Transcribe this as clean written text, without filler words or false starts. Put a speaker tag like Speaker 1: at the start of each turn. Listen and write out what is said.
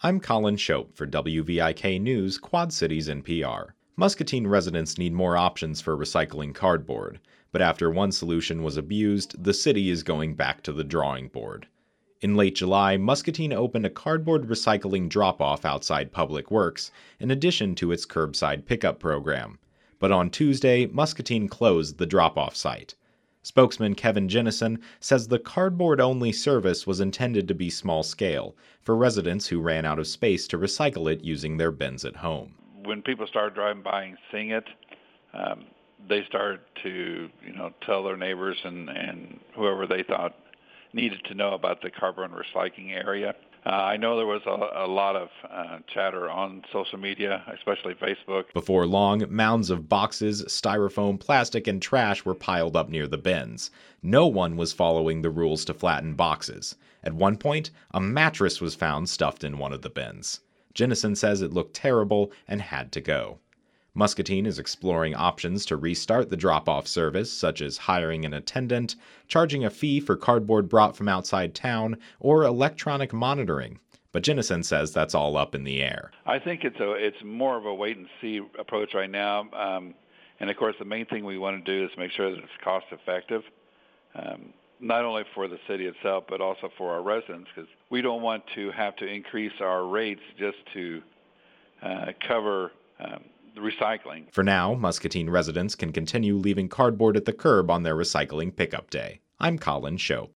Speaker 1: I'm Colin Shope for WVIK News, Quad Cities NPR. Muscatine residents need more options for recycling cardboard, but after one solution was abused, the city is going back to the drawing board. In late July, Muscatine opened a cardboard recycling drop-off outside Public Works, in addition to its curbside pickup program. But on Tuesday, Muscatine closed the drop-off site. Spokesman Kevin Jinnison says the cardboard-only service was intended to be small-scale, for residents who ran out of space to recycle it using their bins at home.
Speaker 2: When people started driving by and seeing it, they started to, tell their neighbors and whoever they thought needed to know about the cardboard recycling area. I know there was a lot of chatter on social media, especially Facebook.
Speaker 1: Before long, mounds of boxes, styrofoam, plastic, and trash were piled up near the bins. No one was following the rules to flatten boxes. At one point, a mattress was found stuffed in one of the bins. Jinnison says it looked terrible and had to go. Muscatine is exploring options to restart the drop-off service, such as hiring an attendant, charging a fee for cardboard brought from outside town, or electronic monitoring. But Jinnison says that's all up in the air.
Speaker 2: I think it's more of a wait-and-see approach right now. And, of course, the main thing we want to do is make sure that it's cost-effective, not only for the city itself, but also for our residents, because we don't want to have to increase our rates just to cover the recycling.
Speaker 1: For now, Muscatine residents can continue leaving cardboard at the curb on their recycling pickup day. I'm Colin Shope.